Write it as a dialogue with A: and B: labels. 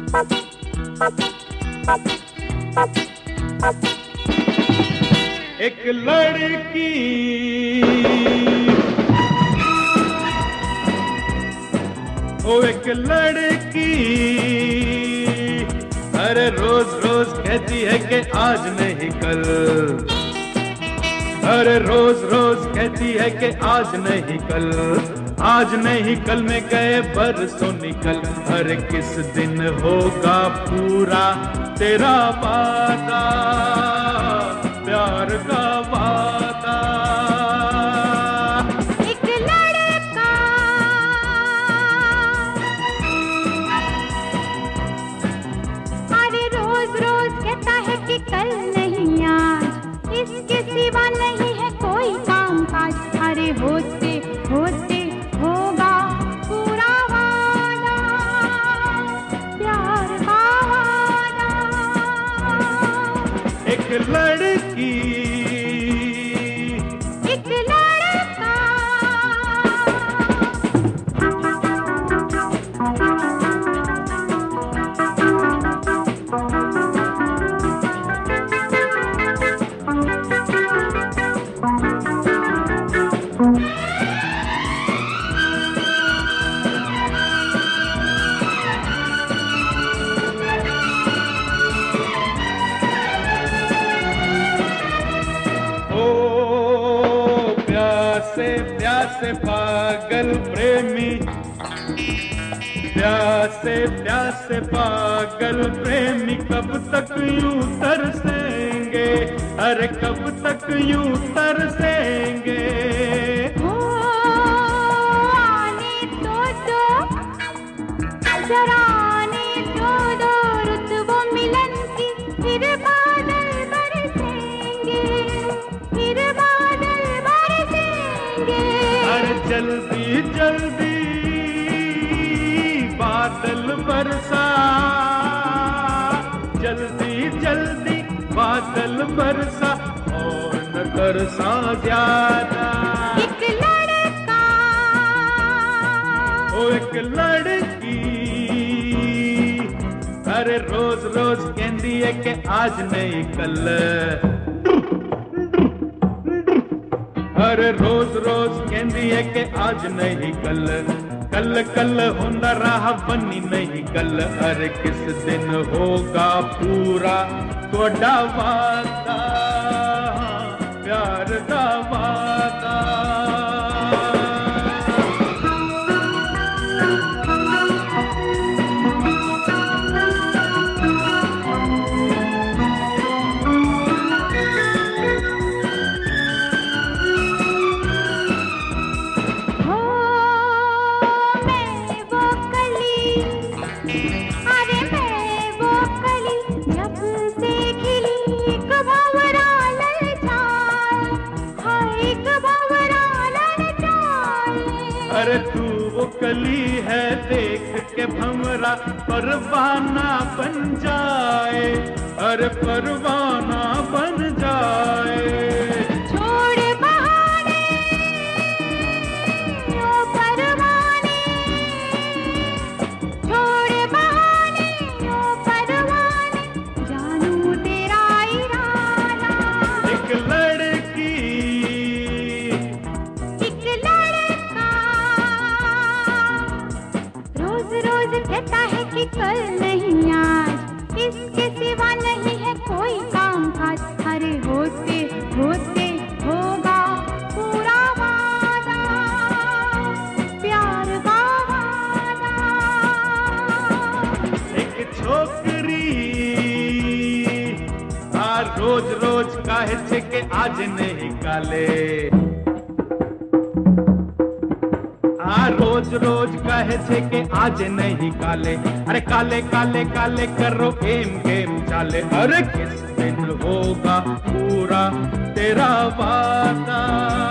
A: एक लड़की ओ एक लड़की अरे रोज रोज कहती है कि आज नहीं कल, अरे रोज रोज कहती है कि आज नहीं कल, आज नहीं कल में गए बरसों निकल। अरे किस दिन होगा पूरा तेरा वादा, प्यार का वादा।
B: एक लड़का अरे रोज रोज कहता है कि कल नहीं आज, इसके सिवा नहीं है कोई काम काज। अरे होते होते होगा पूरा वादा, प्यार का वादा।
A: एक लड़की
B: एक लड़का
A: प्यासे पागल प्रेमी, प्यासे प्यासे पागल प्रेमी कब तक यूं तरसेंगे, अरे कब तक यूं तरसेंगे।
B: आने तो दो जरा, आने तो दो रुत वो मिलन की, फिर बादल बरसेंगे, फिर बादल बरसेंगे।
A: अरे जल्दी जल्दी बादल बरसा, जल्दी जल्दी बादल बरसा और न बरसा ज्यादा।
B: एक लड़का
A: ओ एक लड़की अरे रोज रोज कहती है कि आज नहीं कल, अरे रोज रोज कहती है कि आज नहीं कल, कल कल होंदा रहा बनी नहीं कल। अरे किस दिन होगा पूरा थोड़ा वादा, प्यार का वादा।
B: अरे मैं वो कली जब से खिली, एक भंवरा ललचाए, हाय एक भंवरा ललचाए।
A: अरे तू वो कली है देख के भंवरा परवाना बन जाए, अरे परवाना बन जाए।
B: छोड़ बहाने ओ परवाने, छोड़ बहाने ओ परवाने, जानू तेरा इरादा।
A: एक लड़की
B: एक लड़का रोज रोज कहता है कि कल नहीं आज, इसके सिवा नहीं है कोई काम काज। अरे होते होते होगा पूरा वादा, प्यार का वादा।
A: एक छोकरी आ रोज रोज काहे छे के आज नहीं काले, आ रोज रोज कहे छे के आज नहीं काले। अरे काले काले काले करो गेम गेम चाले। अरे किस दिन होगा पूरा तेरा वादा।